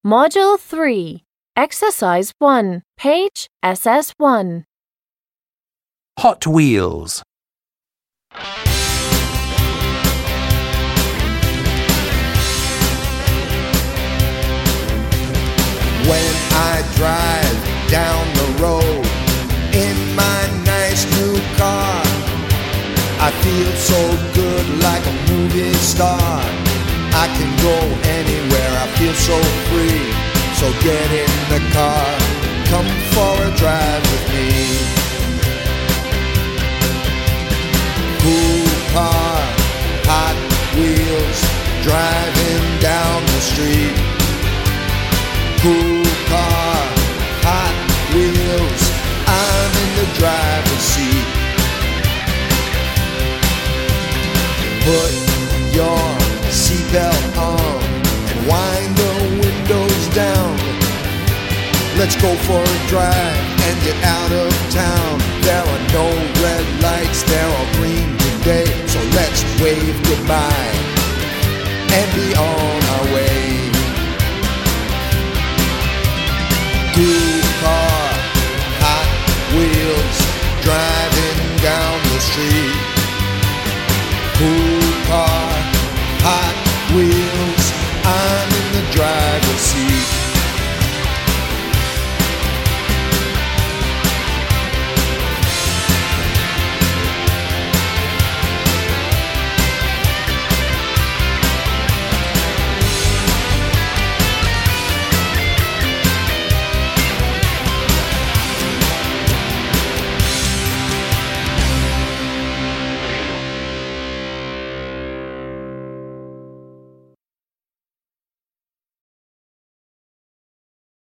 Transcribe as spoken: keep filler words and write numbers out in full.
Module three, Exercise one, page S S one. Hot Wheels. When I drive down the road in my nice new car, I feel so good like a movie star. I can go anywhere, I feel so free. So get in the car, come for a drive with me. Cool car, Hot Wheels, driving down the street. Cool car, Hot Wheels, I'm in the driver's seat. Put your seatbelt on and wind the windows down. Let's go for a drive and get out of town. There are no red lights, they're all green today. So let's wave goodbye and be on our way.